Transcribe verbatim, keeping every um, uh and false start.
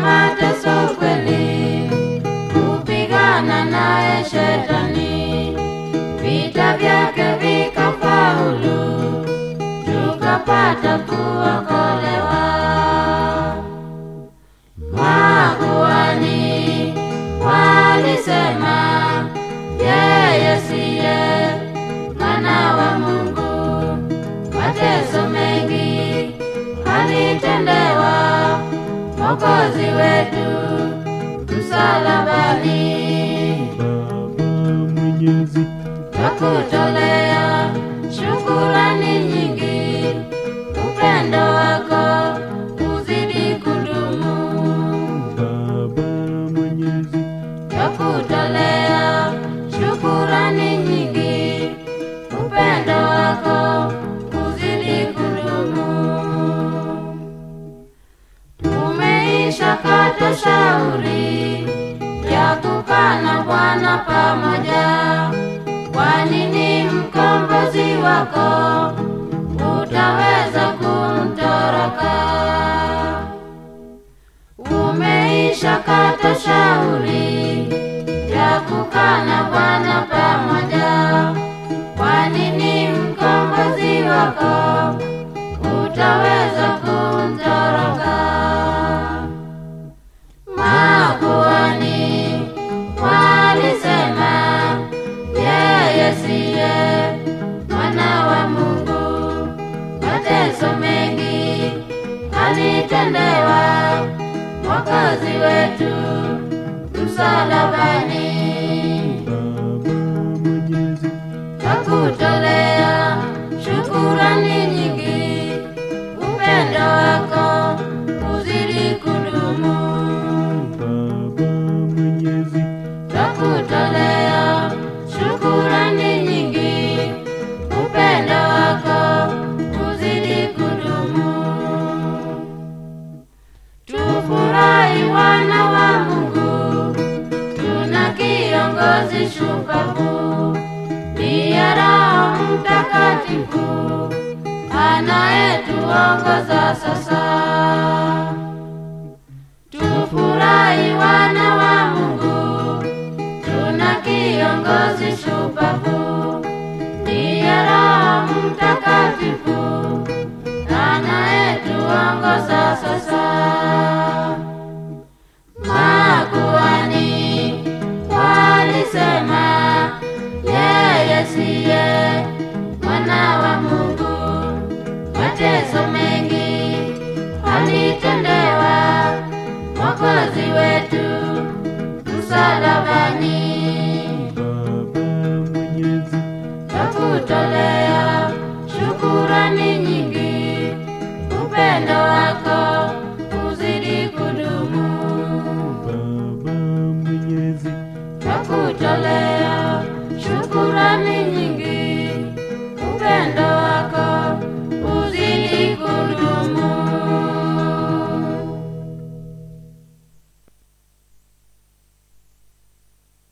mateso kweli, kupigana naye shetani, vita vyake vikafaulu, tukapata kuokolewa. Makuhani walisema yeye siye Mwana wa Mungu, mateso mengi alitendewa Mwokozi wetu msalabani. Twakutolea shukurani nyingi, upendo wako uzidi kudumu. Twakutolea shukurani nyingi, upendo wako uzidi kudumu. Tumeisha kata shauri ya kukana Bwana pamoja. Kwa nini mkombozi wako utaweza kumtoroka? Umeisha kata shauri ya kukana Bwana pamoja. Kwa nini mkombozi wako utaweza kumtoroka? Makuhani walisema yeye siye Mwana wa Mungu, mateso mengi alitendewa Mwokozi wetu msalabani. Twakutolea shukurani nyingi, upendo wako uzidi kudumu. Twakutolea shukurani nyingi, upendo wako uzidi kudumu. Tufurahi wana wa Mungu, tuna kiongozi shupavu, ndiye Roho Mtakatifu anayetuongoza sasa.